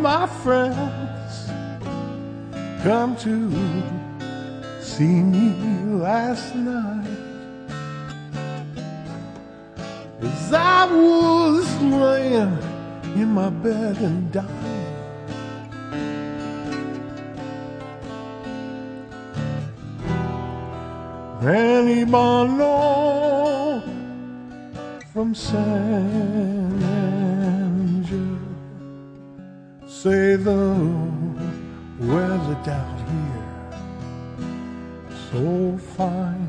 my friends come to see me last night as I was laying in my bed and dying. Annie Barnard from San Angelo say the weather down here so fine.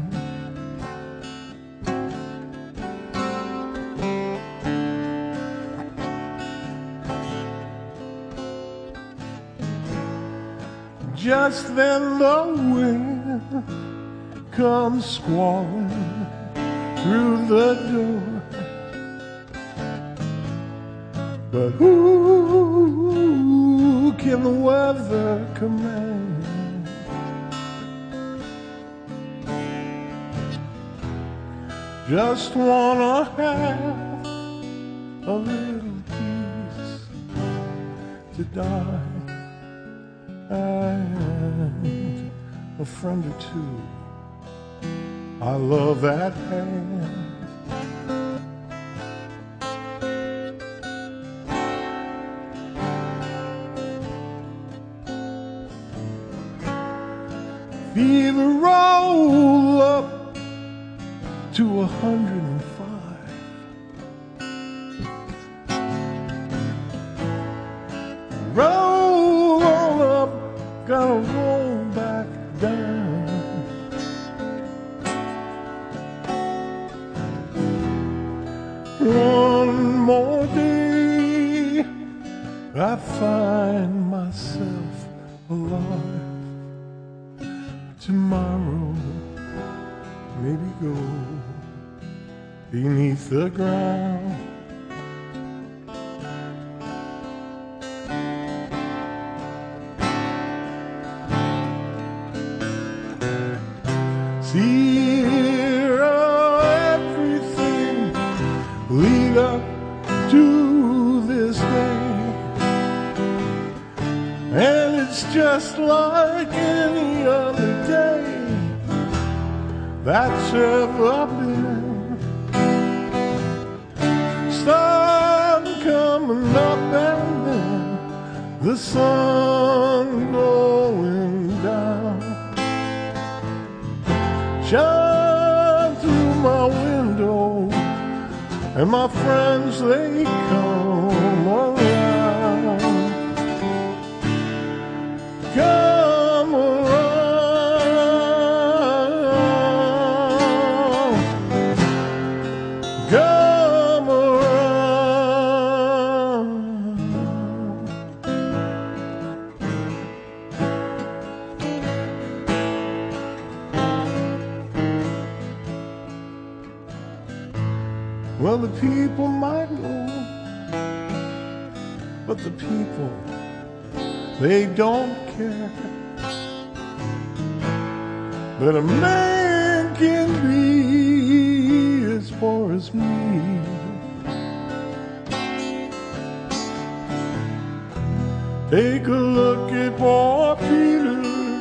Just then the wind comes squalling through the door, but who can the weather command? Just wanna have a little peace to die and a friend or two. I love that hand. Fever roll up to 105. Roll on up, gotta roll back down. One more day, I find myself alive. Tomorrow, maybe go beneath the ground. See everything lead up to this day, and it's just like any other day that's ever been. Sun coming up and then the sun going down. Shine through my window and my friends, they come around. Come around. Come around. Well, the people might know, but the people, they don't care. But a man can be as poor as me. Take a look at poor Peter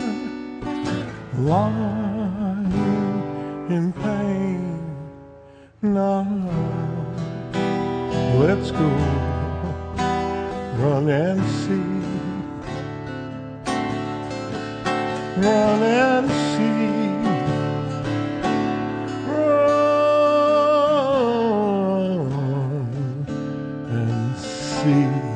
lying in pain. Now let's go run and see. Run and see. Run and see.